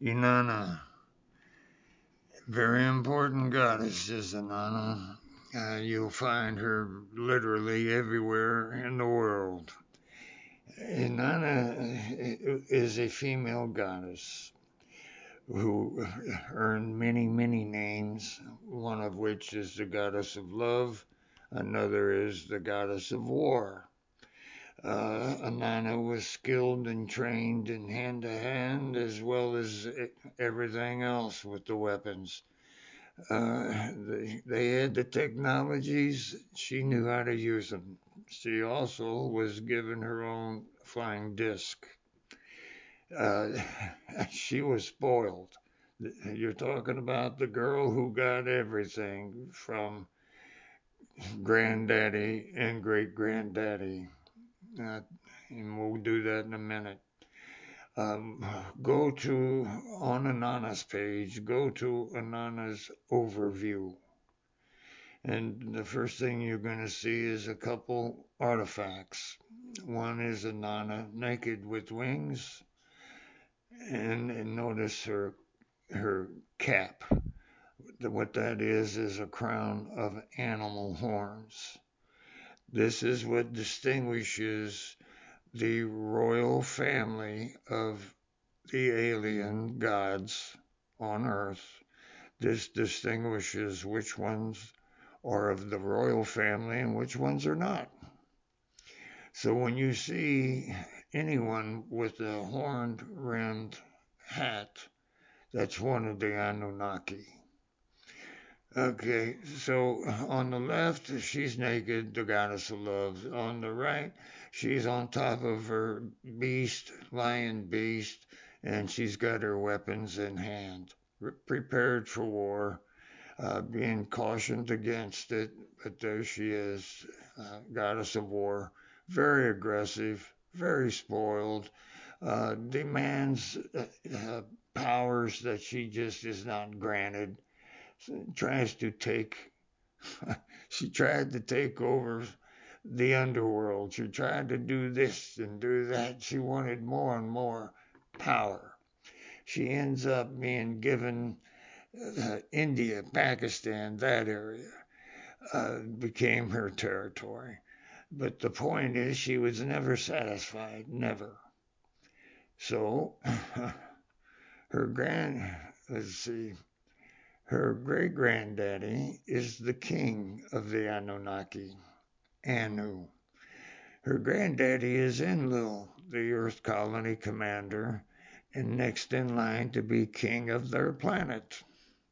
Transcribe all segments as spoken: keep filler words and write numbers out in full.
Inanna, very important goddess is Inanna. Uh, you'll find her literally everywhere in the world. Inanna is a female goddess who earned many, many names, one of which is the goddess of love, another is the goddess of war. Uh, Inanna was skilled and trained in hand to hand as well as everything else with the weapons. Uh, they, they had the technologies, she knew how to use them. She also was given her own flying disc. Uh, she was spoiled. You're talking about the girl who got everything from granddaddy and great granddaddy. Uh, and we'll do that in a minute. Um, go to, on Inanna's page, go to Inanna's overview. And the first thing you're going to see is a couple artifacts. One is Inanna naked with wings, and, and notice her her cap. What that is is a crown of animal horns. This is what distinguishes the royal family of the alien gods on Earth. This distinguishes which ones are of the royal family and which ones are not. So when you see anyone with a horned rimmed hat, that's one of the Anunnaki. Okay, so on the left, she's naked, the goddess of love. On the right, she's on top of her beast, lion beast, and she's got her weapons in hand, prepared for war, uh, being cautioned against it. But there she is, uh, goddess of war, very aggressive, very spoiled, uh, demands uh, uh, powers that she just is not granted. Tries to take, she tried to take over the underworld. She tried to do this and do that. She wanted more and more power. She ends up being given uh, India, Pakistan, that area uh, became her territory. But the point is, she was never satisfied, never. So, her grand, let's see, her great granddaddy is the king of the Anunnaki, Anu. Her granddaddy is Enlil, the Earth colony commander, and next in line to be king of their planet.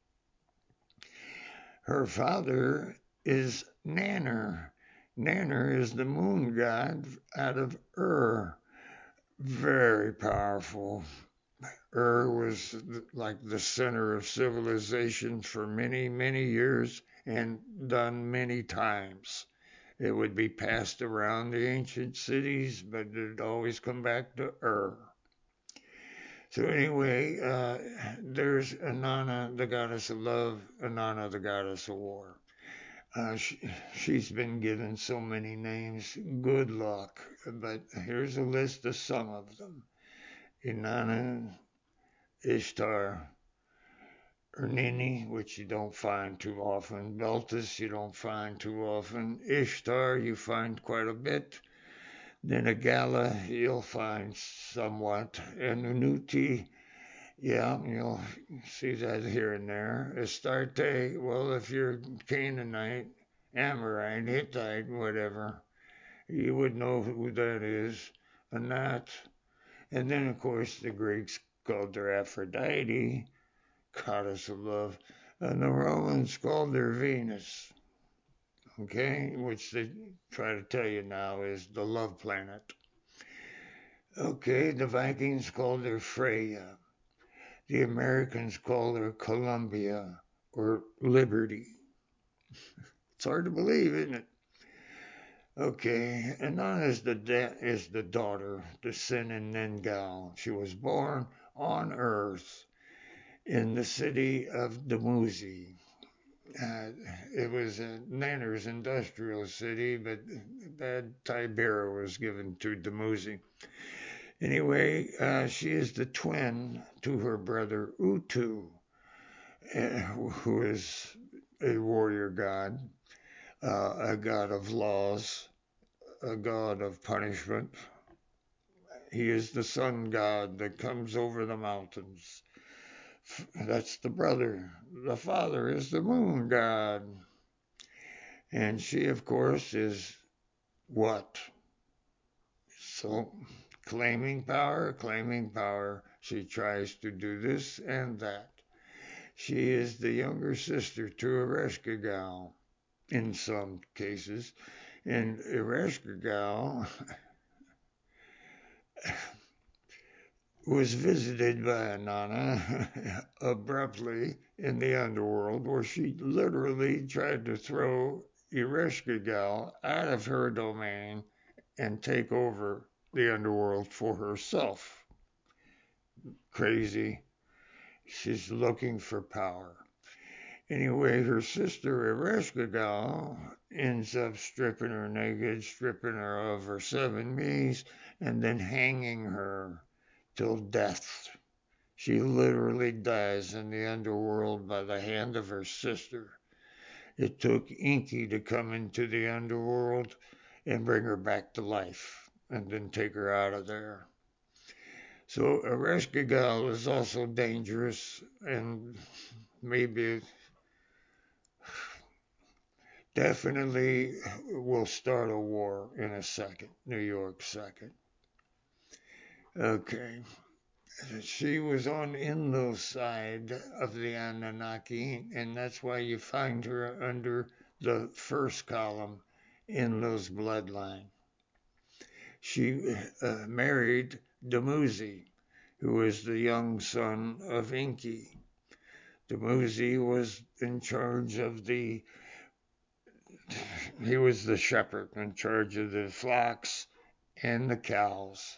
Her father is Nanner. Nanner is the moon god out of Ur. Very powerful. Ur was like the center of civilization for many, many years and done many times. It would be passed around the ancient cities, but it'd always come back to Ur. So anyway, uh, there's Inanna, the goddess of love, Inanna, the goddess of war. Uh, she, she's been given so many names. Good luck. But here's a list of some of them. Inanna, Ishtar, Ernini, which you don't find too often. Beltis, you don't find too often. Ishtar, you find quite a bit. Then Agala, you'll find somewhat. And Unuti, yeah, you'll see that here and there. Astarte, well, if you're Canaanite, Amorite, Hittite, whatever, you would know who that is. Anat. And then, of course, the Greeks called her Aphrodite, goddess of love. And the Romans called her Venus, okay, which they try to tell you now is the love planet. Okay, the Vikings called her Freya. The Americans called her Columbia or Liberty. It's hard to believe, isn't it? Okay, Anan is the da- is the daughter, the Sin and Nengal. She was born on Earth in the city of Dumuzi. Uh, it was a Nanner's industrial city, but bad Tibera was given to Dumuzi. Anyway, uh, she is the twin to her brother Utu, uh, who is a warrior god, uh, a god of laws, a god of punishment. He is the sun god that comes over the mountains. That's the brother. The father is the moon god. And she, of course, is what? So, claiming power, claiming power. She tries to do this and that. She is the younger sister to Ereshkigal in some cases. And Ereshkigal was visited by Inanna abruptly in the underworld, where she literally tried to throw Ereshkigal out of her domain and take over the underworld for herself. Crazy. She's looking for power. Anyway, her sister Ereshkigal ends up stripping her naked, stripping her of her seven knees, and then hanging her till death. She literally dies in the underworld by the hand of her sister. It took Enki to come into the underworld and bring her back to life and then take her out of there. So Ereshkigal is also dangerous and maybe definitely will start a war in a second, New York second. Okay. She was on Enlil's side of the Anunnaki, and that's why you find her under the first column, Enlil's bloodline. She uh, married Dumuzi, who was the young son of Enki. Dumuzi was in charge of the, he was the shepherd in charge of the flocks and the cows.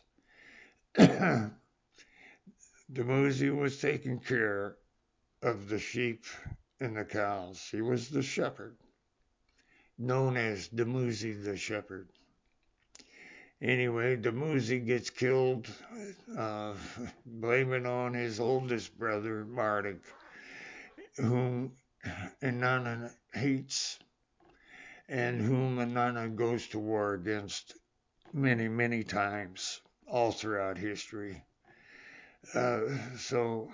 Dumuzi was taking care of the sheep and the cows. He was the shepherd, known as Dumuzi the shepherd. Anyway, Dumuzi gets killed, uh, blaming on his oldest brother, Marduk, whom Inanna hates and whom Inanna goes to war against many, many times all throughout history. Uh, so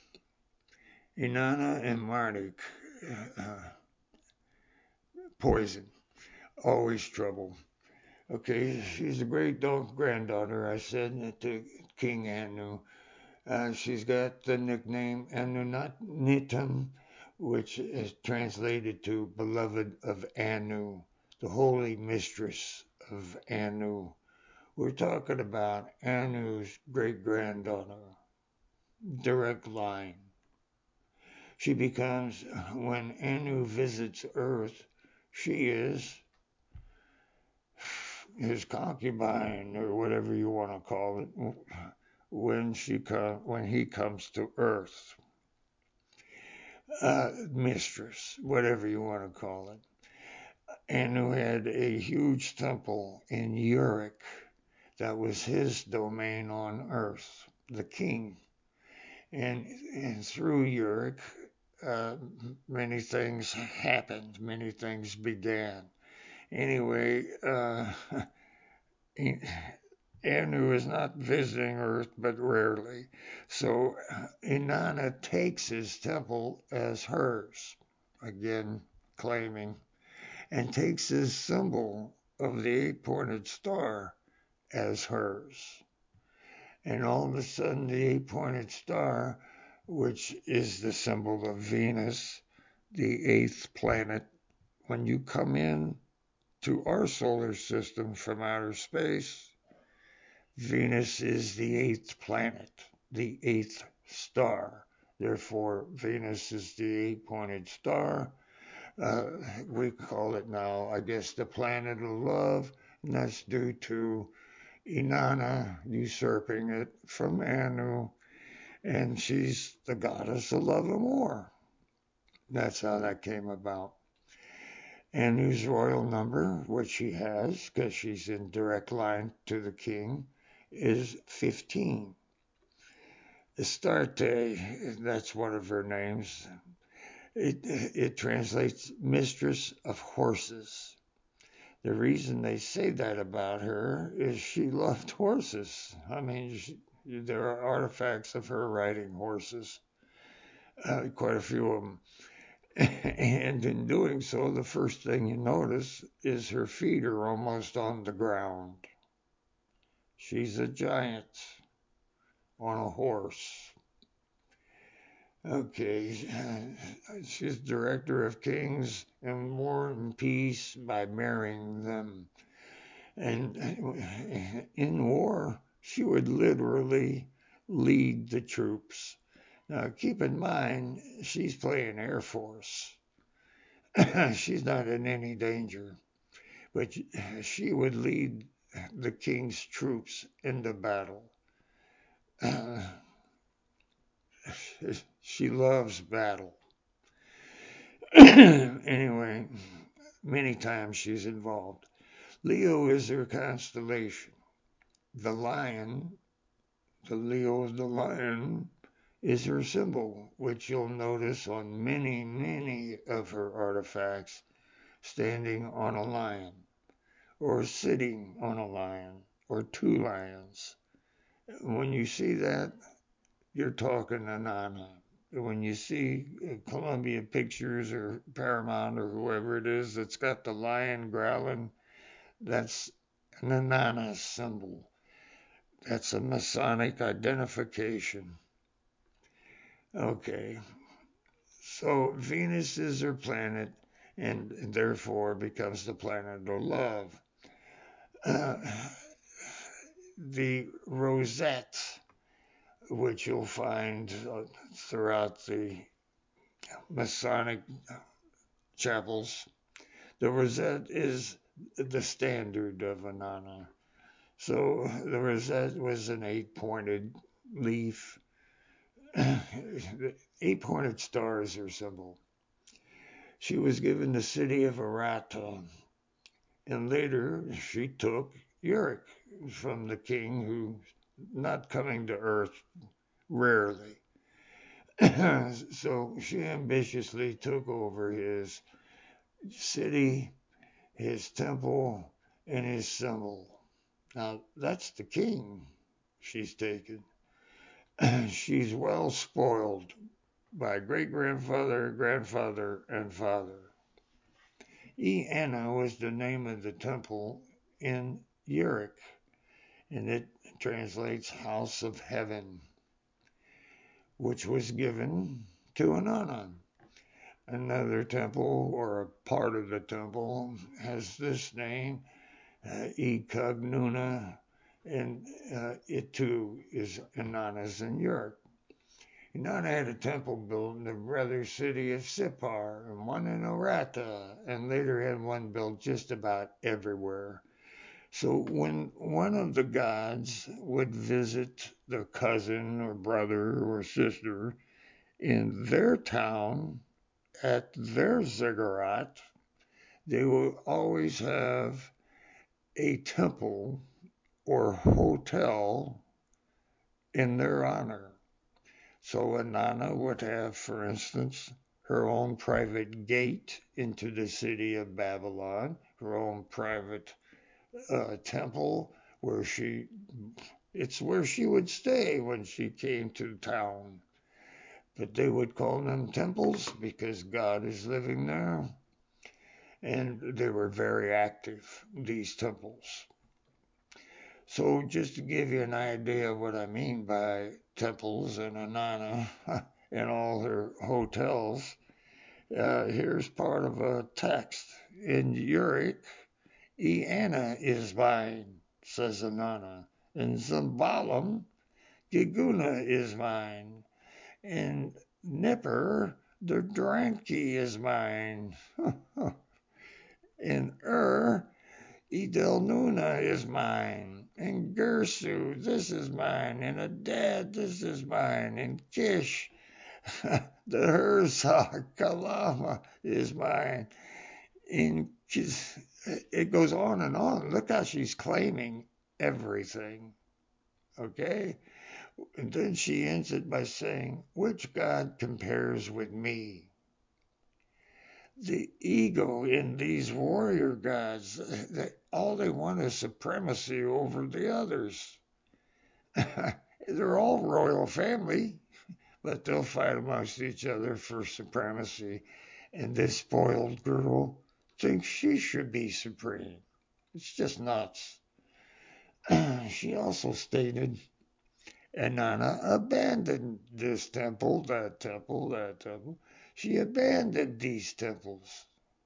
Inanna and Marduk, uh, poison, always trouble. Okay, she's a great granddaughter, I said, to King Anu. Uh, she's got the nickname Anunnitam, which is translated to beloved of Anu, the holy mistress of Anu. We're talking about Anu's great granddaughter, direct line. She becomes, when Anu visits Earth, she is his concubine, or whatever you want to call it, when she com- when he comes to Earth. Uh, mistress, whatever you want to call it. Anu had a huge temple in Uruk that was his domain on Earth, the king. And, and through Uruk, uh, many things happened, many things began. Anyway, uh, Anu is not visiting Earth, but rarely. So Inanna takes his temple as hers, again claiming, and takes his symbol of the eight-pointed star as hers. And all of a sudden, the eight-pointed star, which is the symbol of Venus, the eighth planet, when you come in to our solar system from outer space, Venus is the eighth planet, the eighth star. Therefore, Venus is the eight-pointed star. Uh, we call it now, I guess, the planet of love, and that's due to Inanna usurping it from Anu, and she's the goddess of love and war. That's how that came about. Anu's royal number, which she has, because she's in direct line to the king, is fifteen. Astarte, that's one of her names. It, it translates mistress of horses. The reason they say that about her is she loved horses. I mean, she, there are artifacts of her riding horses, uh, quite a few of them. And in doing so, the first thing you notice is her feet are almost on the ground. She's a giant on a horse. Okay, she's director of kings and war and peace by marrying them. And in war, she would literally lead the troops. Now, keep in mind, she's playing Air Force. She's not in any danger, but she would lead the king's troops into battle. Uh, she loves battle. Anyway, many times she's involved. Leo is her constellation. The lion, the Leo the lion, is her symbol, which you'll notice on many, many of her artifacts, standing on a lion, or sitting on a lion, or two lions. When you see that, you're talking Inanna. When you see Columbia Pictures or Paramount or whoever it is that's got the lion growling, that's an Inanna symbol. That's a Masonic identification. Okay, so Venus is her planet and therefore becomes the planet of love. Uh, the rosette, which you'll find throughout the Masonic chapels, the rosette is the standard of Inanna. So the rosette was an eight-pointed leaf. Eight-pointed stars are symbol. She was given the city of Arata, and later she took Uruk from the king, who not coming to Earth rarely. So she ambitiously took over his city, his temple, and his symbol. Now that's the king she's taken. She's well spoiled by great grandfather, grandfather, and father. E Anna was the name of the temple in Uruk, and it translates House of Heaven, which was given to Inanna. Another temple, or a part of the temple, has this name, uh, E Cognuna, and uh, it too is Inanna's in Uruk. Inanna had a temple built in the brother city of Sippar, and one in Arata, and later had one built just about everywhere. So when one of the gods would visit their cousin or brother or sister in their town at their ziggurat, they will always have a temple or hotel in their honor. So Inanna would have, for instance, her own private gate into the city of Babylon, her own private uh, temple where she, it's where she would stay when she came to town. But they would call them temples because God is living there. And they were very active, these temples. So just to give you an idea of what I mean by temples and Inanna and all her hotels, uh, here's part of a text. In Uruk, E Anna is mine, says Inanna. In Zambalam, Giguna is mine. In Nippur, the Dranki is mine. In Ur, Edelnuna is mine. In Gersu, this is mine. In Adad, this is mine. In Kish, the Herzog Kalama is mine. In Kish, it goes on and on. Look how she's claiming everything. Okay? And then she ends it by saying, which God compares with me? The ego in these warrior gods, they, all they want is supremacy over the others. They're all royal family, but they'll fight amongst each other for supremacy. And this spoiled girl thinks she should be supreme. It's just nuts. She also stated, Inanna abandoned this temple, that temple, that temple. She abandoned these temples.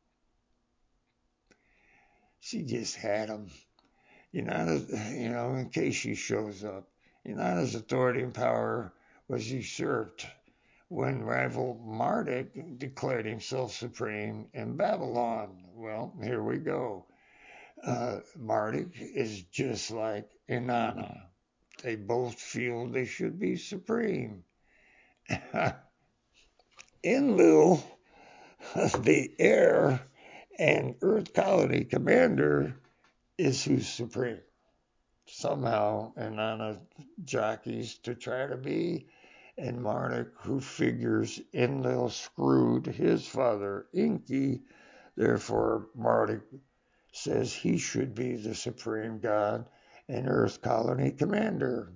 She just had them. Inanna, you know, in case she shows up. Inanna's authority and power was usurped when rival Marduk declared himself supreme in Babylon. Well, here we go. Uh, Marduk is just like Inanna. They both feel they should be supreme. Enlil, the heir and Earth Colony commander, is who's supreme. Somehow, Inanna jockeys to try to be, and Marduk, who figures Enlil screwed his father, Enki, therefore Marduk says he should be the supreme god and Earth Colony commander.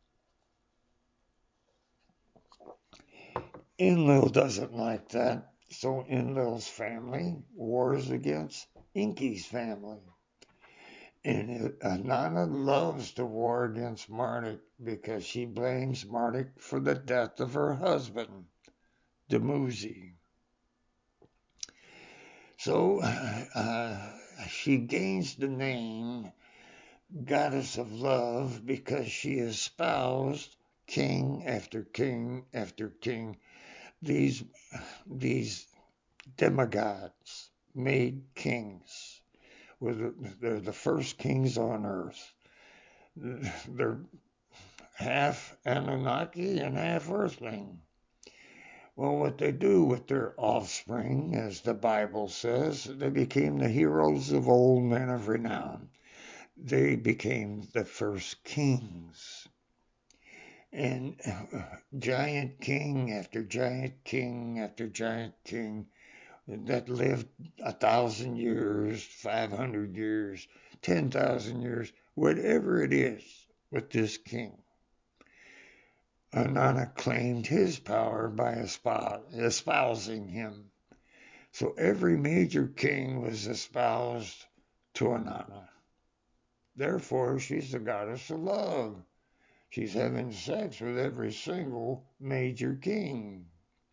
Enlil doesn't like that, so Enlil's family wars against Enki's family. And Inanna loves to war against Marduk because she blames Marduk for the death of her husband, Dumuzi. So uh, she gains the name Goddess of Love because she espoused king after king after king. These, these demigods made kings. They're the first kings on earth. They're half Anunnaki and half Earthling. Well, what they do with their offspring, as the Bible says, they became the heroes of old, men of renown. They became the first kings. And uh, giant king after giant king after giant king that lived a thousand years, five hundred years, ten thousand years, whatever it is with this king. Inanna claimed his power by espousing him. So every major king was espoused to Inanna. Therefore, she's the goddess of love. She's having sex with every single major king.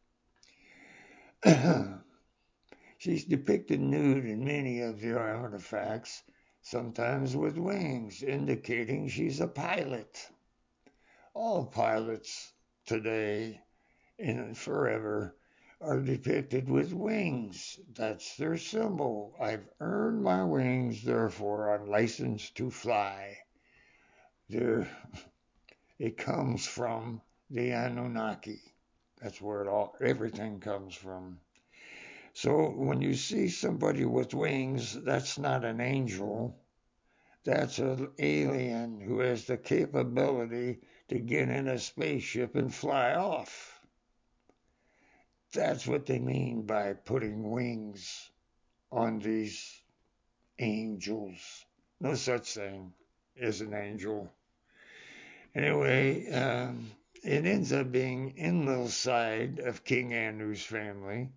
She's depicted nude in many of the artifacts, sometimes with wings, indicating she's a pilot. All pilots today and forever are depicted with wings. That's their symbol. I've earned my wings, therefore I'm licensed to fly. There, it comes from the Anunnaki. That's where it all, everything comes from. So when you see somebody with wings, that's not an angel. That's an alien who has the capability to get in a spaceship and fly off. That's what they mean by putting wings on these angels. No such thing as an angel. Anyway, um, it ends up being Enlil's side of King Anu's family.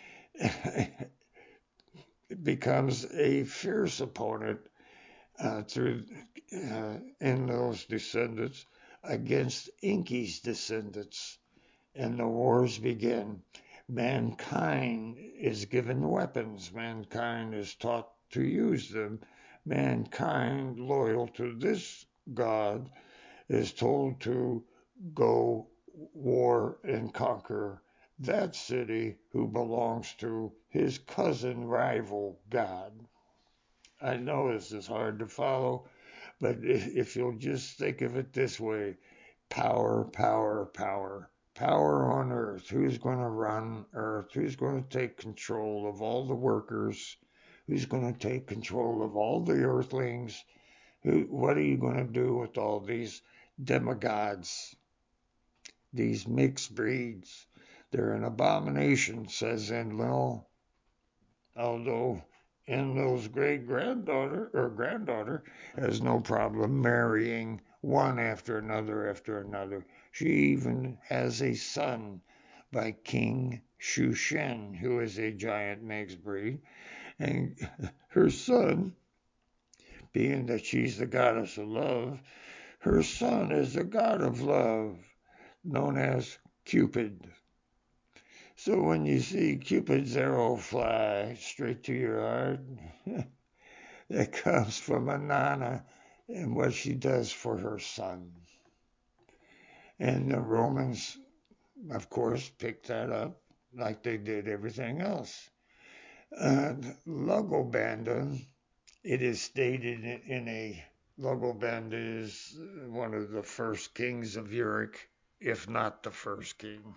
It becomes a fierce opponent uh, through uh, Enlil's descendants against Enki's descendants, and the wars begin. Mankind is given weapons. Mankind is taught to use them. Mankind, loyal to this God, is told to go war and conquer that city who belongs to his cousin rival God. I know this is hard to follow, but if you'll just think of it this way, power, power, power. Power on earth. Who's going to run earth? Who's going to take control of all the workers? Who's going to take control of all the earthlings? Who, what are you going to do with all these demigods, these mixed breeds. They're an abomination, says Enlil, although Enlil's great granddaughter or granddaughter has no problem marrying one after another after another. She even has a son by King Shushan, who is a giant mixed breed. And her son, being that she's the goddess of love, her son is the god of love, known as Cupid. So when you see Cupid's arrow fly straight to your heart, that comes from Inanna and what she does for her son. And the Romans, of course, picked that up like they did everything else. Uh, Logobanda, it is stated in a, Logobanda is one of the first kings of Uruk, if not the first king.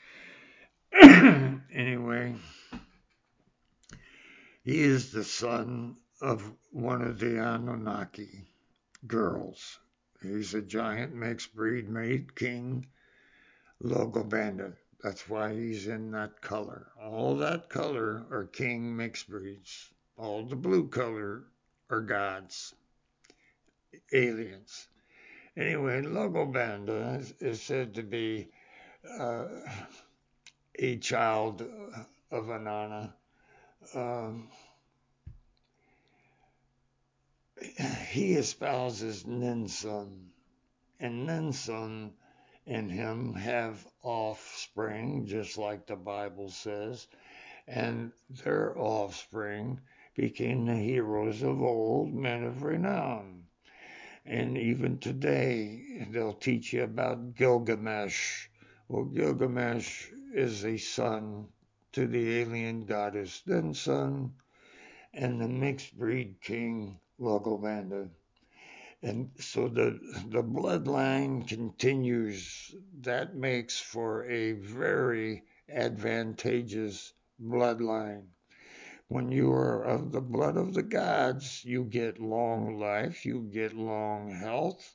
Anyway, he is the son of one of the Anunnaki girls. He's a giant mixed breed made king, Logobanda. That's why he's in that color. All that color are king mixed breeds. All the blue color are gods, aliens. Anyway, Logobanda is, is said to be uh, a child of Inanna. Um, he espouses Ninsun, and Ninsun and him have offspring, just like the Bible says, and their offspring became the heroes of old, men of renown. And even today, they'll teach you about Gilgamesh. Well, Gilgamesh is a son to the alien goddess Ninsun and the mixed breed king Logobanda. And so the, the bloodline continues. That makes for a very advantageous bloodline. When you are of the blood of the gods, you get long life, you get long health,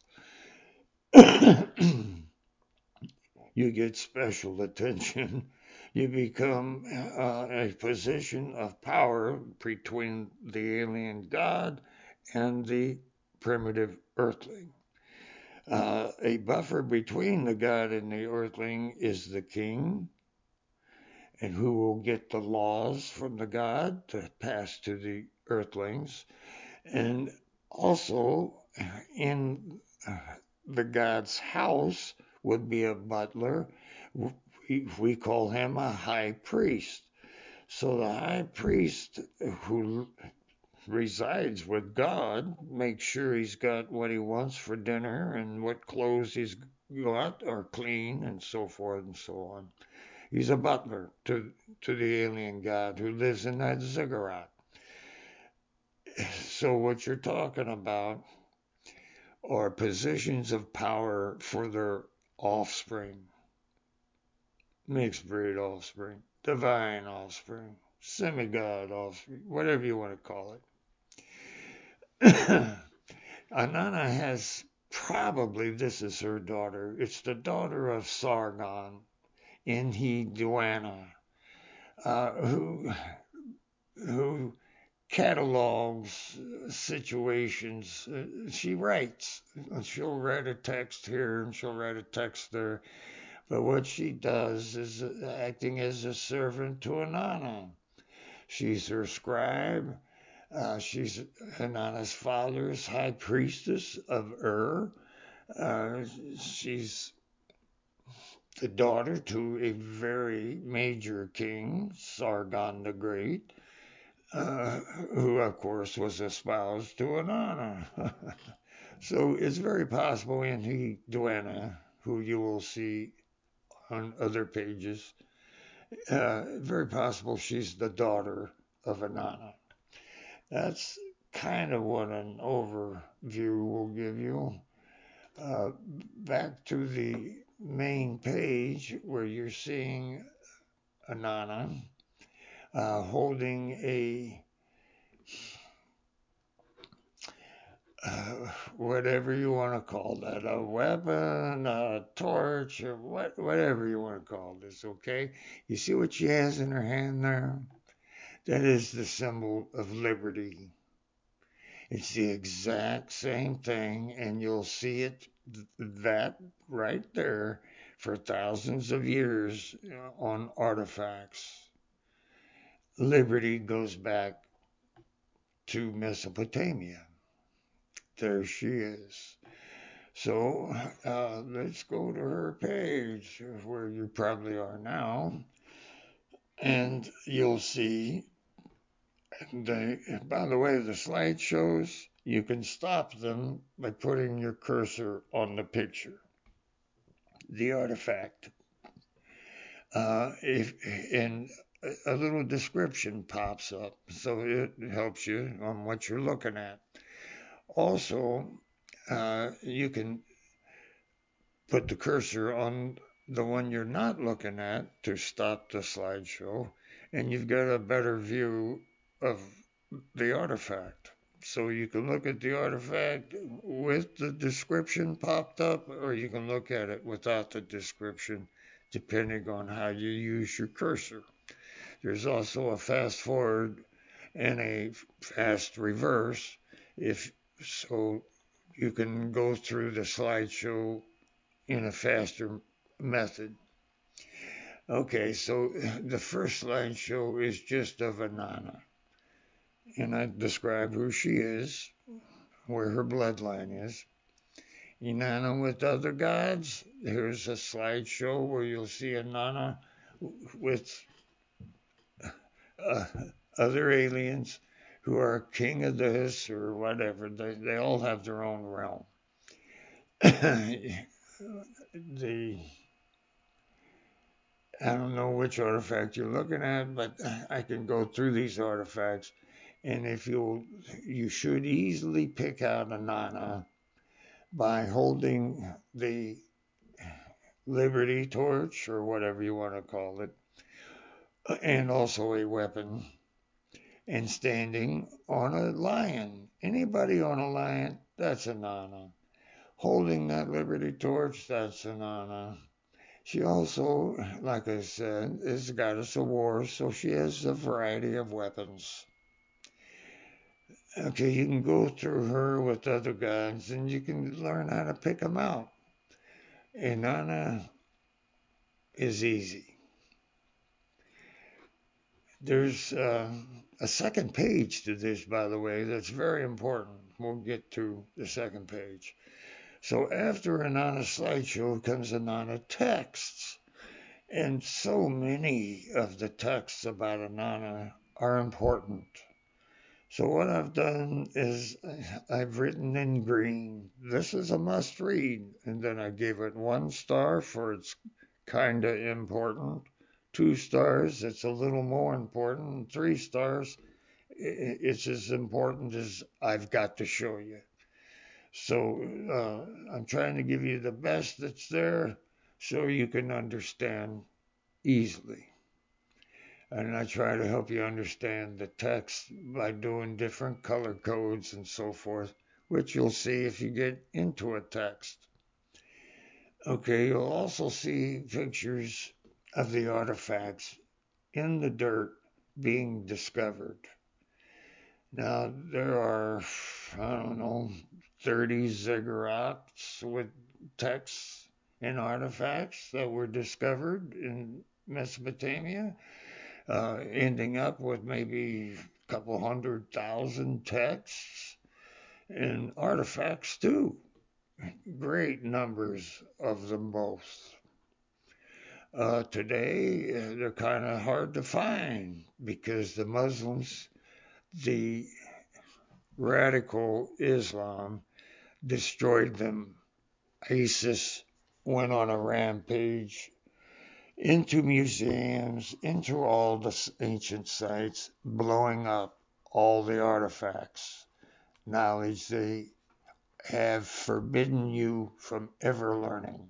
you get special attention, you become uh, a position of power between the alien god and the primitive earthling. Uh, a buffer between the god and the earthling is the king, and who will get the laws from the god to pass to the earthlings. And also in the god's house would be a butler. We, we call him a high priest. So the high priest who resides with God makes sure he's got what he wants for dinner and what clothes he's got are clean and so forth and so on. He's a butler to, to the alien god who lives in that ziggurat. So what you're talking about are positions of power for their offspring, mixed breed offspring, divine offspring, semigod offspring, whatever you want to call it. Inanna has probably, this is her daughter, it's the daughter of Sargon, Enheduanna, uh, who, who catalogs situations. Uh, she writes. She'll write a text here and she'll write a text there. But what she does is acting as a servant to Inanna. She's her scribe. Uh, she's Inanna's father's high priestess of Ur. Uh, she's the daughter to a very major king, Sargon the Great. Uh, who, of course, was espoused to Inanna. So it's very possible Enheduanna, who you will see on other pages, uh, very possible she's the daughter of Inanna. That's kind of what an overview will give you. Uh, back to the main page where you're seeing Inanna uh, holding a uh, whatever you want to call that, a weapon, a torch, or what, whatever you want to call this, okay? You see what she has in her hand there? That is the symbol of liberty. It's the exact same thing, and you'll see it that right there for thousands of years on artifacts. Liberty goes back to Mesopotamia. There she is. So uh, let's go to her page where you probably are now, and you'll see the. By the way, the slideshows, you can stop them by putting your cursor on the picture, the artifact. Uh, if and a little description pops up, so it helps you on what you're looking at. Also, uh, you can put the cursor on the one you're not looking at to stop the slideshow, and you've got a better view of the artifact. So you can look at the artifact with the description popped up, or you can look at it without the description, depending on how you use your cursor. There's also a fast forward and a fast reverse, if so you can go through the slideshow in a faster method. Okay, so the first slideshow is just of Inanna, and I describe who she is, where her bloodline is. Inanna with other gods. Here's a slideshow where you'll see Inanna with uh, other aliens who are king of this or whatever. They, they all have their own realm. the I don't know which artifact you're looking at, but I can go through these artifacts, and if you you should easily pick out Inanna by holding the Liberty Torch or whatever you want to call it, and also a weapon, and standing on a lion. Anybody on a lion, that's Inanna. Holding that Liberty Torch, that's Inanna. She also, like I said, is a goddess of war, so she has a variety of weapons. Okay, you can go through her with other gods and you can learn how to pick them out. Inanna is easy. There's uh, a second page to this, by the way, that's very important. We'll get to the second page. So after Inanna slideshow comes Inanna texts. And so many of the texts about Inanna are important. So what I've done is I've written in green, this is a must read. And then I gave it one star for it's kind of important. Two stars, it's a little more important. Three stars, it's as important as I've got to show you. So uh, I'm trying to give you the best that's there so you can understand easily. And I try to help you understand the text by doing different color codes and so forth, which you'll see if you get into a text. Okay, you'll also see pictures of the artifacts in the dirt being discovered. Now, there are, I don't know, thirty ziggurats with texts and artifacts that were discovered in Mesopotamia, uh, ending up with maybe a couple hundred thousand texts and artifacts too. Great numbers of them both. Uh, today, uh, they're kind of hard to find because the Muslims, the radical Islam, destroyed them. ISIS went on a rampage into museums, into all the ancient sites, blowing up all the artifacts, knowledge they have forbidden you from ever learning.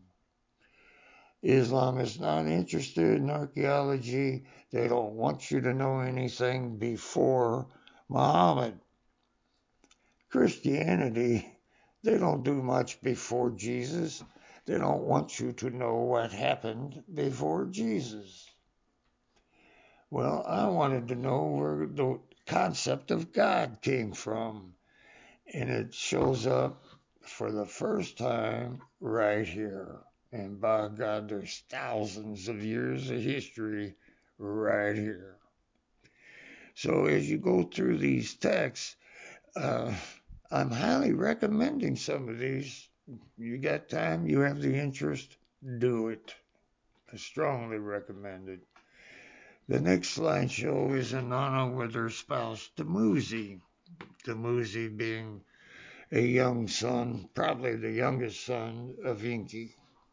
Islam is not interested in archaeology. They don't want you to know anything before Muhammad Christianity, they don't do much before Jesus. They don't want you to know what happened before Jesus. Well, I wanted to know where the concept of God came from. And it shows up for the first time right here. And by God, there's thousands of years of history right here. So as you go through these texts, uh, I'm highly recommending some of these. You got time, you have the interest, do it. I strongly recommend it. The next slideshow is Inanna with her spouse, Dumuzi. Dumuzi being a young son, probably the youngest son of Enki.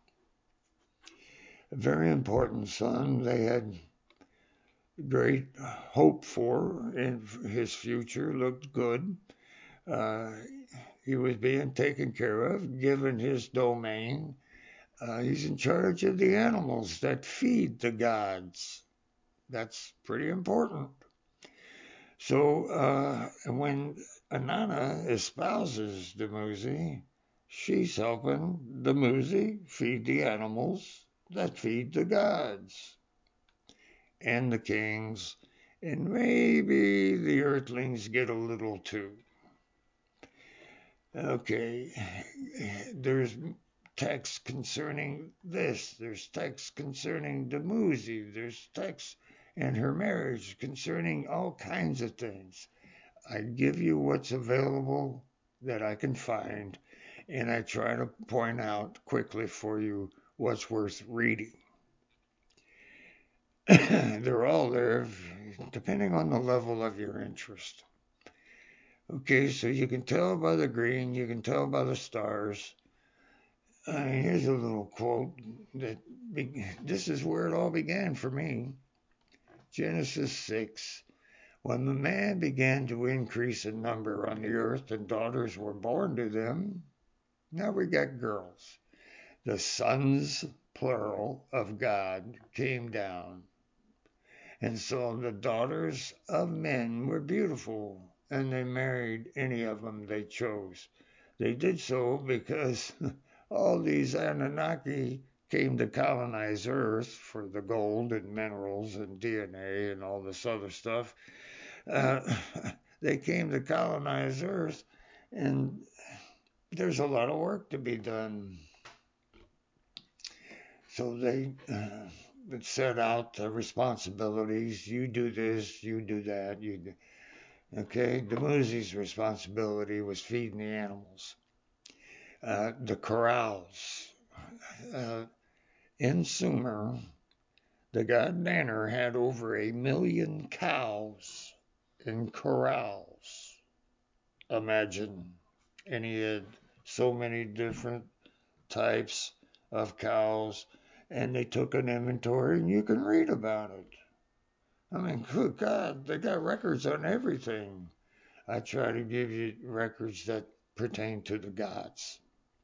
A very important son. They had great hope for, and his future looked good. Uh, he was being taken care of, given his domain. Uh, he's in charge of the animals that feed the gods. That's pretty important. So uh, when Inanna espouses Dumuzi, she's helping Dumuzi feed the animals that feed the gods and the kings, and maybe the earthlings get a little too. Okay, there's text concerning this, there's text concerning Dumuzi, there's text and her marriage concerning all kinds of things. I give you what's available that I can find, and I try to point out quickly for you what's worth reading. They're all there, depending on the level of your interest. Okay, so you can tell by the green, you can tell by the stars. Uh, here's a little quote that be- this is where it all began for me. Genesis six. When the man began to increase in number on the earth and daughters were born to them, now we got girls. The sons, plural, of God came down. And so the daughters of men were beautiful, and they married any of them they chose. They did so because all these Anunnaki came to colonize Earth for the gold and minerals and D N A and all this other stuff. Uh, they came to colonize Earth, and there's a lot of work to be done. So they uh, set out the responsibilities. You do this, you do that. You do. Okay, Dumuzi's responsibility was feeding the animals. Uh, the corrals. Uh, in Sumer, the god Nanner had over a million cows in corrals. Imagine. And he had so many different types of cows, and they took an inventory, and you can read about it. I mean, good God, they got records on everything. I try to give you records that pertain to the gods.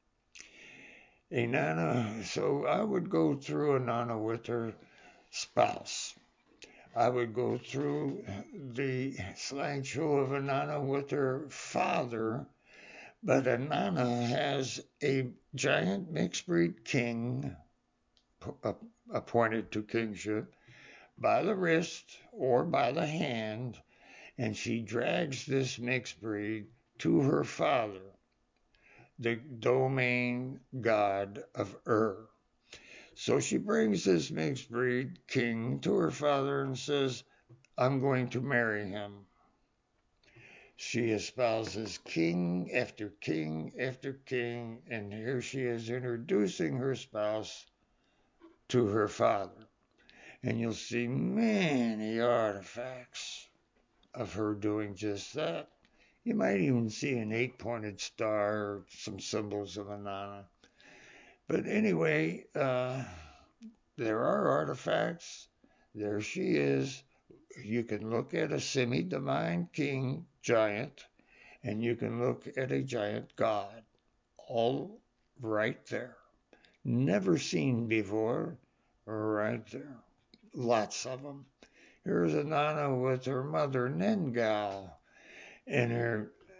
Inanna, so I would go through Inanna with her spouse. I would go through the slideshow of Inanna with her father, but Inanna has a giant mixed breed king appointed to kingship by the wrist or by the hand, and she drags this mixed breed to her father, the domain god of Ur. So she brings this mixed breed king to her father and says, I'm going to marry him. She espouses king after king after king, and here she is introducing her spouse to her father. And you'll see many artifacts of her doing just that. You might even see an eight-pointed star or some symbols of Inanna. But anyway, uh, there are artifacts. There she is. You can look at a semi-divine king giant, and you can look at a giant god, all right there. Never seen before, right there. Lots of them. Here's Inanna with her mother, Nengal, and her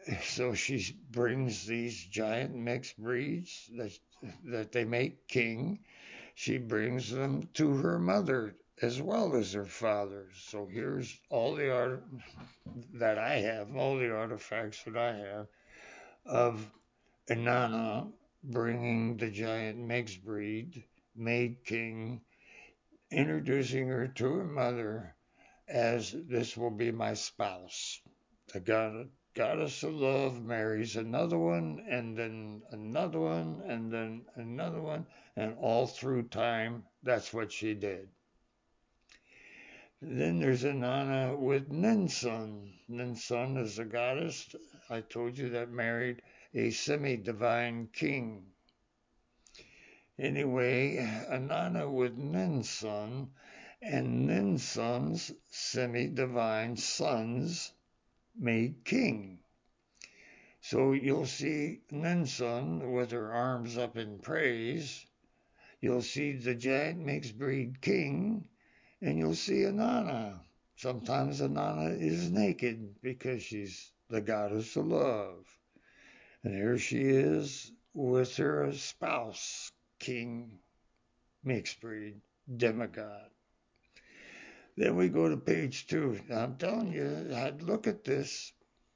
so she brings these giant mixed breeds that, that they make king. She brings them to her mother as well as her father. So here's all the art that I have, all the artifacts that I have of Inanna bringing the giant mixed breed, made king, introducing her to her mother as this will be my spouse. The god, goddess of love marries another one, and then another one, and then another one, and all through time, that's what she did. Then there's Inanna with Ninsun. Ninsun is a goddess, I told you, that married a semi-divine king. Anyway, Inanna with Ninsun and Ninsun's semi-divine sons made king. So you'll see Ninsun with her arms up in praise. You'll see the giant mixed breed king, and you'll see Inanna. Sometimes Inanna is naked because she's the goddess of love. And here she is with her spouse, king, mixed breed, demigod. Then we go to page two. Now, I'm telling you, I'd look at this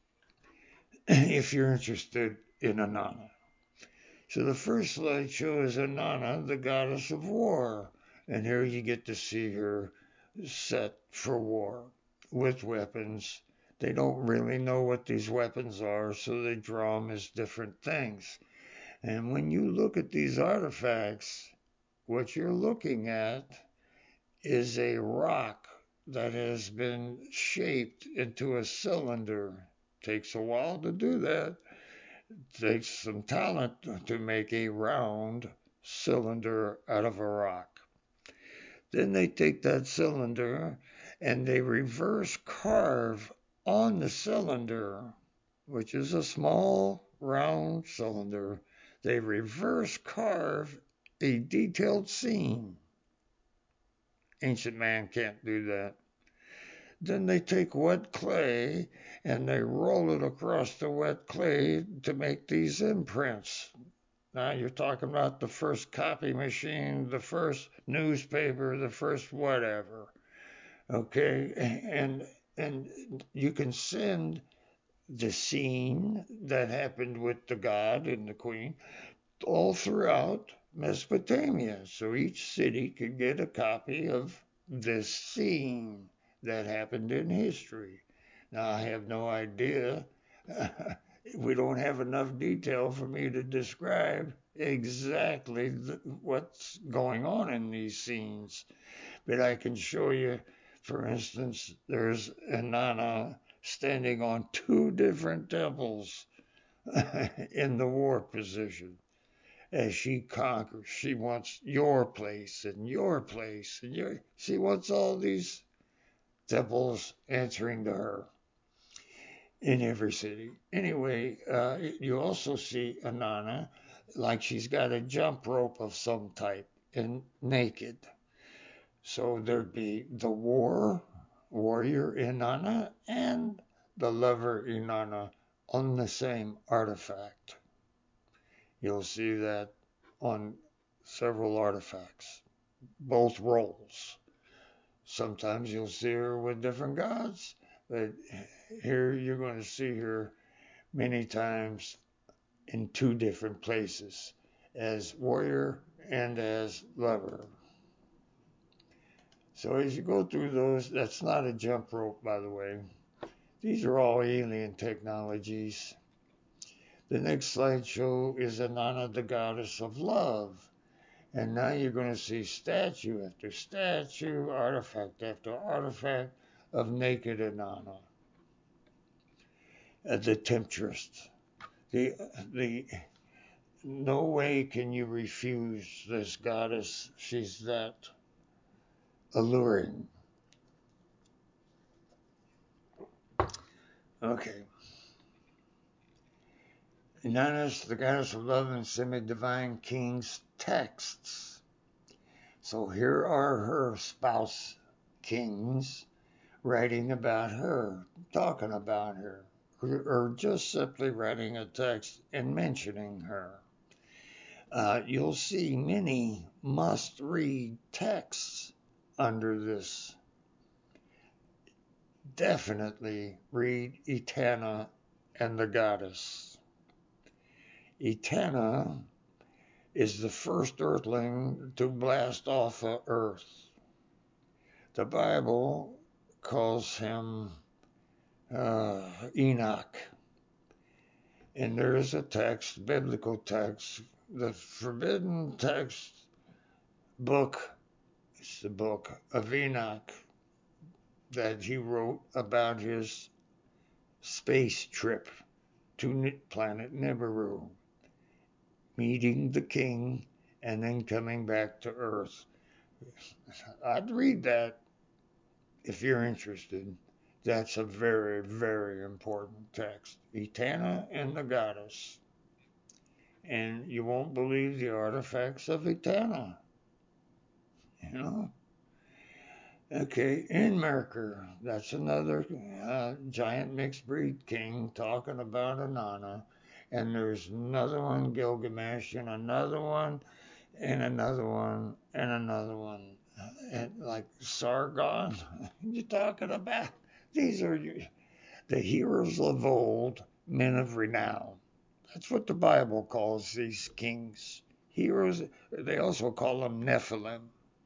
if you're interested in Inanna. So the first slide shows Inanna, the goddess of war. And here you get to see her set for war with weapons. They don't really know what these weapons are, so they draw them as different things. And when you look at these artifacts, what you're looking at is a rock that has been shaped into a cylinder. Takes a while to do that. Takes some talent to make a round cylinder out of a rock. Then they take that cylinder and they reverse carve on the cylinder, which is a small round cylinder. They reverse carve a detailed scene. Ancient man can't do that. Then they take wet clay and they roll it across the wet clay to make these imprints. Now you're talking about the first copy machine, the first newspaper, the first whatever. Okay, and and you can send the scene that happened with the god and the queen all throughout Mesopotamia. So each city could get a copy of this scene that happened in history. Now, I have no idea. We don't have enough detail for me to describe exactly the, what's going on in these scenes. But I can show you, for instance, there's Inanna standing on two different temples in the war position. As she conquers, she wants your place and your place, and your, she wants all these temples answering to her in every city. Anyway, uh, you also see Inanna like she's got a jump rope of some type and naked. So there'd be the war, warrior Inanna, and the lover Inanna on the same artifact. You'll see that on several artifacts, both roles. Sometimes you'll see her with different gods, but here you're going to see her many times in two different places, as warrior and as lover. So as you go through those, that's not a jump rope, by the way. These are all alien technologies. The next slideshow is Inanna, the goddess of love. And now you're going to see statue after statue, artifact after artifact of naked Inanna. Uh, the temptress. The, the, no way can you refuse this goddess. She's that alluring. Okay. Inanna's the goddess of love and semi-divine kings texts. So here are her spouse kings writing about her, talking about her, or just simply writing a text and mentioning her. Uh, you'll see many must read texts under this. Definitely read Etana and the Goddess. Etana is the first earthling to blast off of Earth. The Bible calls him uh, Enoch. And there is a text, biblical text, the forbidden text book, it's the book of Enoch that he wrote about his space trip to planet Nibiru, meeting the king and then coming back to Earth. I'd read that if you're interested. That's a very, very important text. Etana and the Goddess. And you won't believe the artifacts of Etana. You know? Okay, Inmerker. That's another uh, giant mixed breed king talking about Inanna. And there's another one, Gilgamesh, and another one, and another one, and another one. And like Sargon, you're talking about. These are the heroes of old, men of renown. That's what the Bible calls these kings. Heroes, they also call them Nephilim.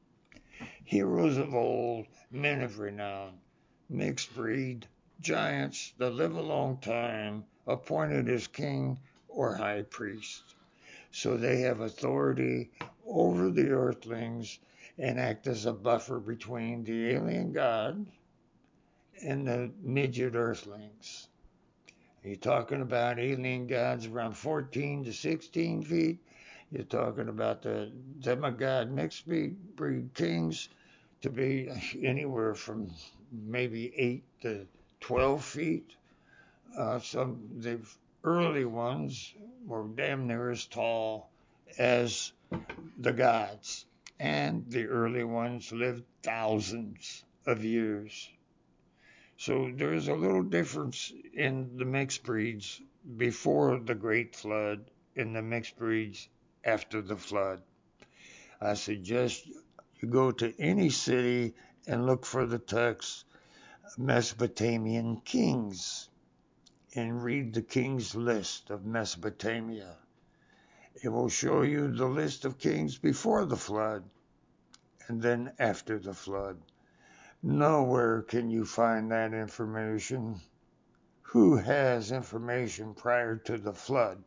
Heroes of old, men of renown, mixed breed, giants that live a long time, appointed as king or high priest. So they have authority over the earthlings and act as a buffer between the alien god and the midget earthlings. You're talking about alien gods around fourteen to sixteen feet. You're talking about the demigod mixed breed kings to be anywhere from maybe eight to twelve feet. Uh, some the early ones were damn near as tall as the gods, and the early ones lived thousands of years. So there's a little difference in the mixed breeds before the Great Flood and the mixed breeds after the flood. I suggest you go to any city and look for the text Mesopotamian kings and read the kings list of Mesopotamia. It will show you the list of kings before the flood and then after the flood. Nowhere can you find that information. Who has information prior to the flood?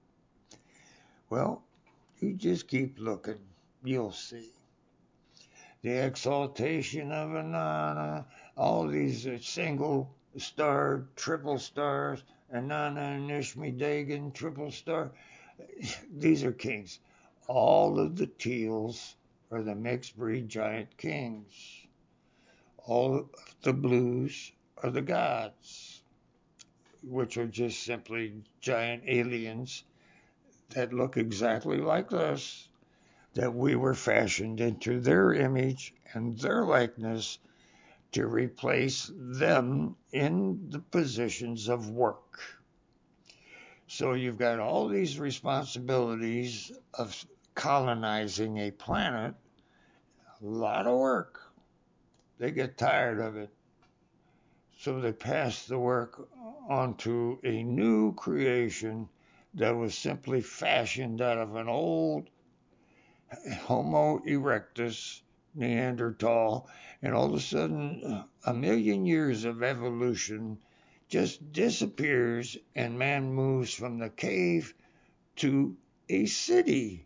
Well, you just keep looking. You'll see. The exaltation of Inanna, all these single star, triple stars, Inanna and Ishmi-Dagon, triple star. These are kings. All of the teals are the mixed breed giant kings. All of the blues are the gods, which are just simply giant aliens that look exactly like us, that we were fashioned into their image and their likeness to replace them in the positions of work. So you've got all these responsibilities of colonizing a planet, a lot of work. They get tired of it. So they pass the work onto a new creation that was simply fashioned out of an old Homo erectus, Neanderthal, and all of a sudden a million years of evolution just disappears and man moves from the cave to a city.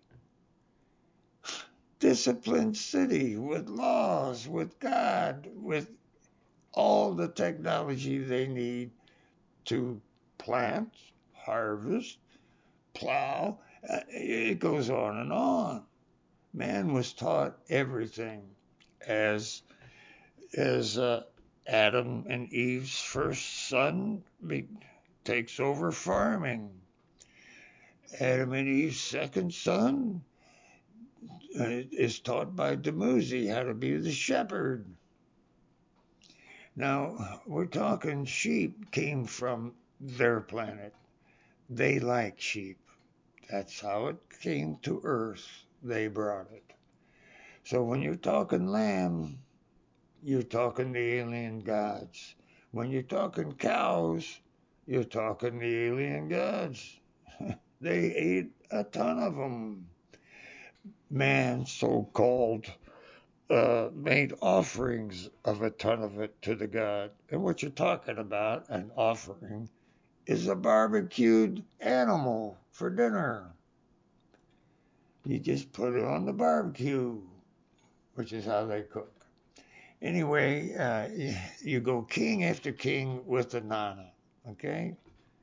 Disciplined city with laws, with God, with all the technology they need to plant, harvest, plow. Uh, It goes on and on. Man was taught everything as as uh, Adam and Eve's first son be, takes over farming. Adam and Eve's second son uh, is taught by Dumuzi how to be the shepherd. Now, we're talking sheep came from their planet. They like sheep. That's how it came to Earth. They brought it. So when you're talking lamb, you're talking the alien gods. When you're talking cows, you're talking the alien gods. They ate a ton of them. Man, so called, uh, made offerings of a ton of it to the god. And what you're talking about, an offering, is a barbecued animal for dinner. You just put it on the barbecue, which is how they cook. Anyway, uh, you go king after king with the Nana, okay?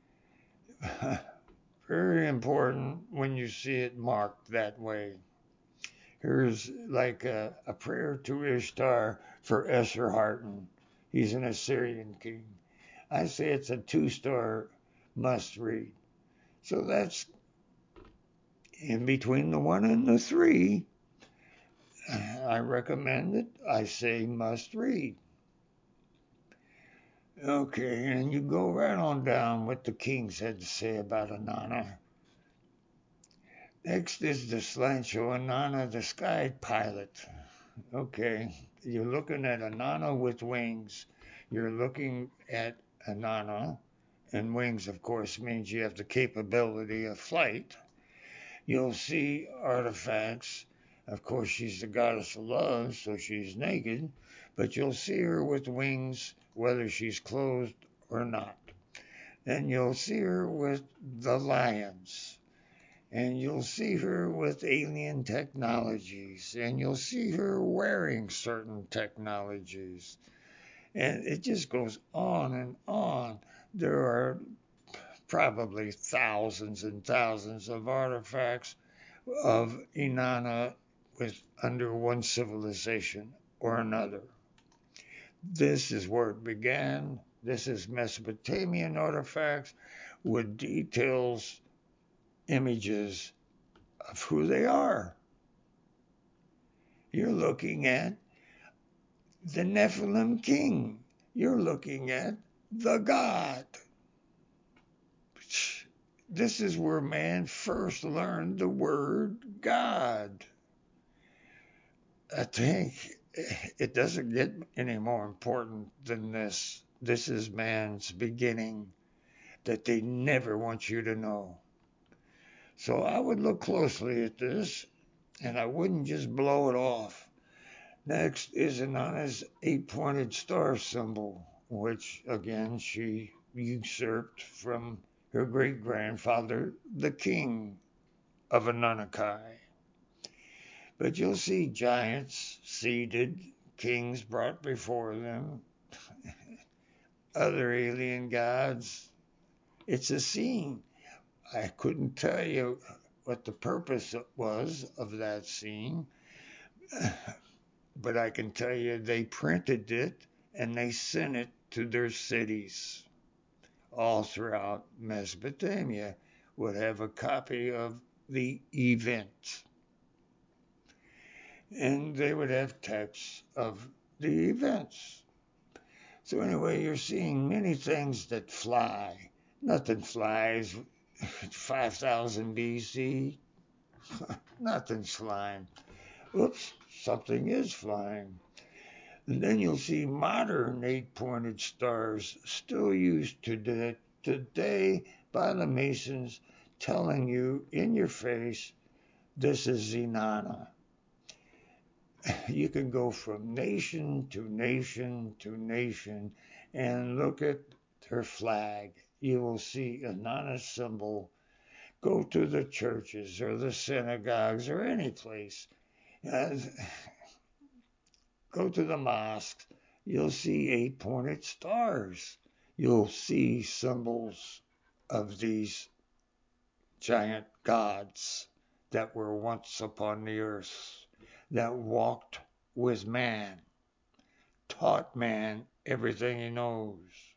Very important when you see it marked that way. Here's like a, a prayer to Ishtar for Esarhaddon. He's an Assyrian king. I say it's a two-star must read. So that's in between the one and the three. I recommend it. I say must read. Okay, and you go right on down what the kings had to say about Inanna. Next is the slideshow Inanna, the sky pilot. Okay, you're looking at Inanna with wings. You're looking at Inanna, and wings, of course, means you have the capability of flight. You'll see artifacts. Of course, she's the goddess of love, so she's naked, but you'll see her with wings, whether she's clothed or not. And you'll see her with the lions. And you'll see her with alien technologies. And you'll see her wearing certain technologies. And it just goes on and on. There are probably thousands and thousands of artifacts of Inanna with under one civilization or another. This is where it began. This is Mesopotamian artifacts with details, images of who they are. You're looking at the Nephilim king. You're looking at the God. This is where man first learned the word God. I think it doesn't get any more important than this. This is man's beginning that they never want you to know. So I would look closely at this and I wouldn't just blow it off. Next is Inanna's eight-pointed star symbol, which again she usurped from her great-grandfather, the king of Ananakai. But you'll see giants seated, kings brought before them, other alien gods. It's a scene. I couldn't tell you what the purpose was of that scene, but I can tell you they printed it and they sent it to their cities all throughout Mesopotamia would have a copy of the event. And they would have texts of the events. So anyway, you're seeing many things that fly. Nothing flies five thousand B C. Nothing's flying. Oops, something is flying. And then you'll see modern eight-pointed stars still used today, today by the Masons telling you in your face, this is Inanna. You can go from nation to nation to nation and look at her flag. You will see Inanna's symbol. Go to the churches or the synagogues or any place. Uh, go to the mosques. You'll see eight pointed stars. You'll see symbols of these giant gods that were once upon the earth, that walked with man, taught man everything he knows.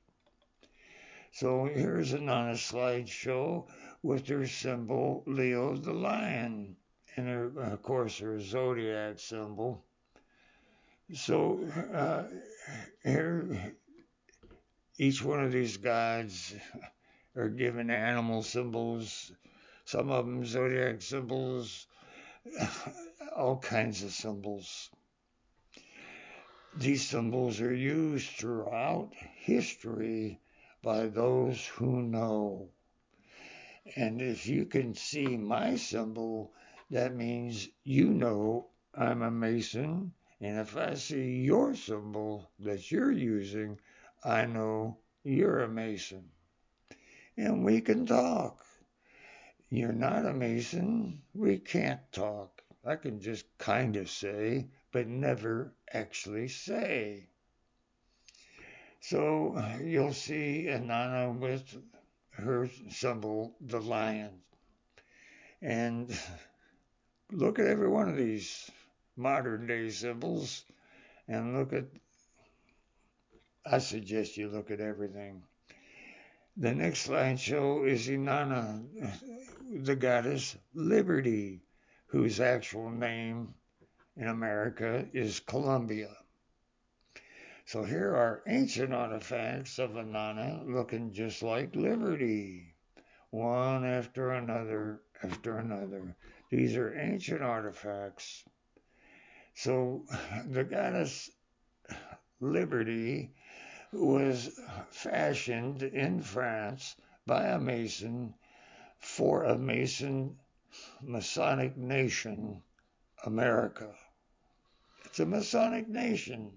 So here's another slideshow with her symbol, Leo the lion, and her, of course her zodiac symbol. So uh, here, each one of these gods are given animal symbols, some of them zodiac symbols, all kinds of symbols. These symbols are used throughout history by those who know. And if you can see my symbol, that means you know I'm a Mason. And if I see your symbol that you're using, I know you're a Mason. And we can talk. You're not a Mason. We can't talk. I can just kind of say, but never actually say. So you'll see Inanna with her symbol, the lion. And look at every one of these modern day symbols and look at, I suggest you look at everything. The next slideshow is Inanna, the goddess Liberty, whose actual name in America is Columbia. So here are ancient artifacts of Inanna looking just like Liberty, one after another after another. These are ancient artifacts. So the goddess Liberty was fashioned in France by a Mason for a Mason Masonic nation, America. It's a Masonic nation,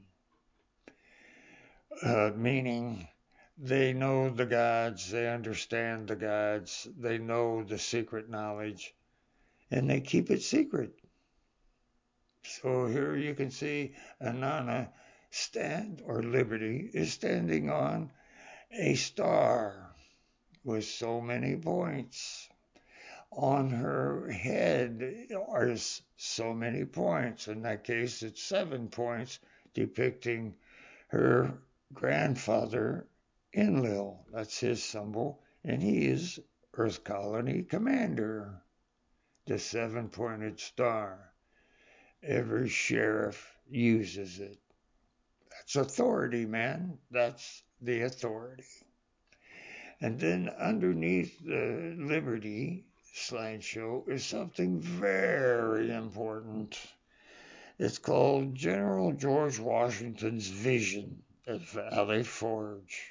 uh, meaning they know the gods, they understand the gods, they know the secret knowledge, and they keep it secret. So here you can see Inanna stand, or Liberty, is standing on a star with so many points. On her head are so many points. In that case, it's seven points, depicting her grandfather, Enlil. That's his symbol, and he is Earth Colony Commander, the seven-pointed star. Every sheriff uses it. That's authority, man. That's the authority. And then underneath the Liberty slideshow is something very important. It's called General George Washington's Vision at Valley Forge.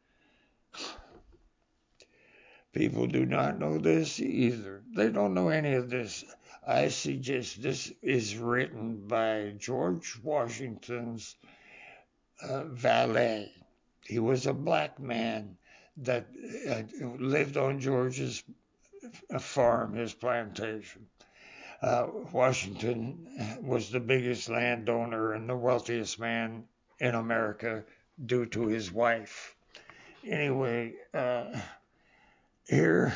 People do not know this either. They don't know any of this. I suggest this is written by George Washington's uh, valet. He was a black man that uh, lived on George's farm, his plantation. Uh, Washington was the biggest landowner and the wealthiest man in America due to his wife. Anyway, uh, here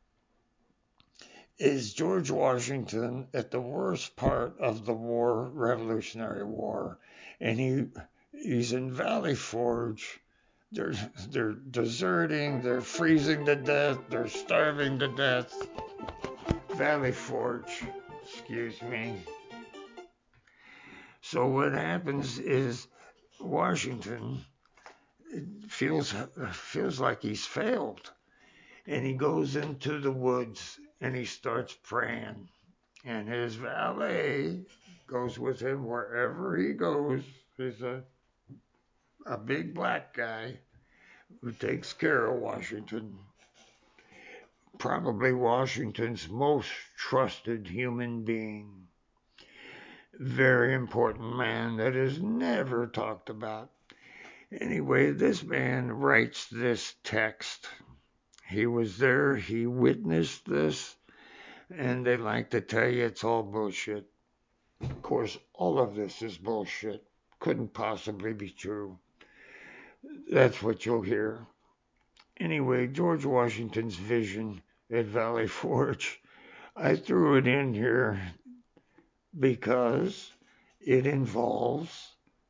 is George Washington at the worst part of the war, Revolutionary War, and he he's in Valley Forge. They're they're deserting, they're freezing to death, they're starving to death. Valley Forge, excuse me. So what happens is Washington feels feels like he's failed, and he goes into the woods and he starts praying, and his valet goes with him wherever he goes. He's a a big black guy who takes care of Washington. Probably Washington's most trusted human being. Very important man that is never talked about. Anyway, this man writes this text. He was there, he witnessed this, and they like to tell you it's all bullshit. Of course, all of this is bullshit. Couldn't possibly be true. That's what you'll hear. Anyway, George Washington's vision at Valley Forge. I threw it in here because it involves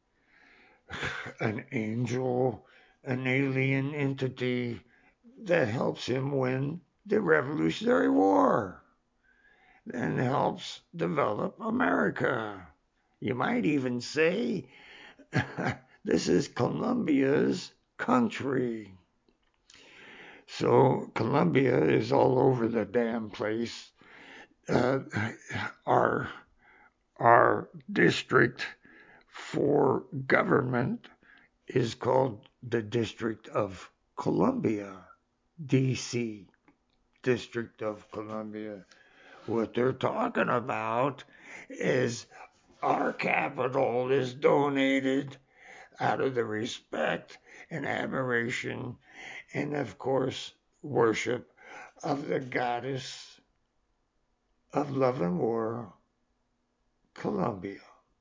an angel, an alien entity that helps him win the Revolutionary War and helps develop America. You might even say this is Columbia's country. So Colombia is all over the damn place. Uh, our our district for government is called the District of Columbia, D C, District of Columbia. What they're talking about is our capital is donated out of the respect and admiration and, of course, worship of the goddess of love and war, Columbia.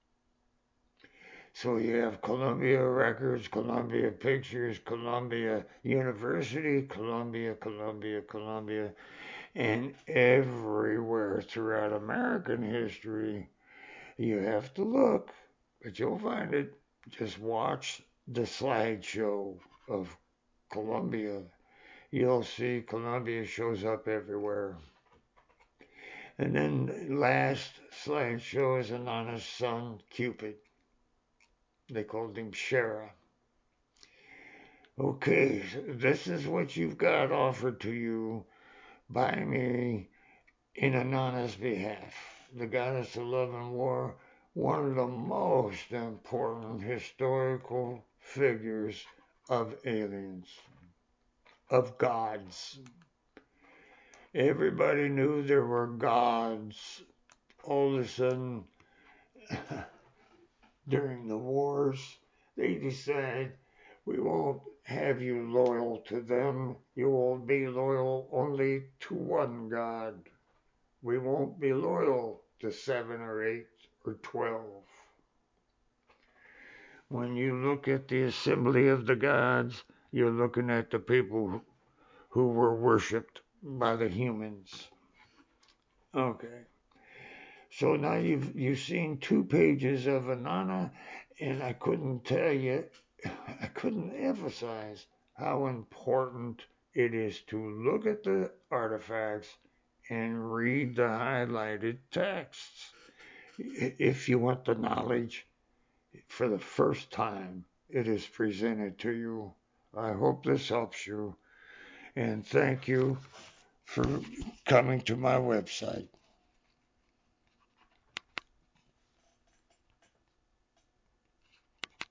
So you have Columbia Records, Columbia Pictures, Columbia University, Columbia, Columbia, Columbia, and everywhere throughout American history, you have to look, but you'll find it. Just watch the slideshow of Columbia. You'll see Columbia shows up everywhere. And then last slideshow is Inanna's son, Cupid. They called him Shara. Okay, so this is what you've got offered to you by me in Inanna's behalf. The goddess of love and war, one of the most important historical figures of aliens, of gods. Everybody knew there were gods. All of a sudden, during the wars, they decide we won't have you loyal to them. You will be loyal only to one God. We won't be loyal to seven or eight or twelve. When you look at the assembly of the gods, you're looking at the people who were worshipped by the humans. Okay. So now you've you've seen two pages of Inanna, and I couldn't tell you, I couldn't emphasize how important it is to look at the artifacts and read the highlighted texts if you want the knowledge for the first time it is presented to you. I hope this helps you, and thank you for coming to my website.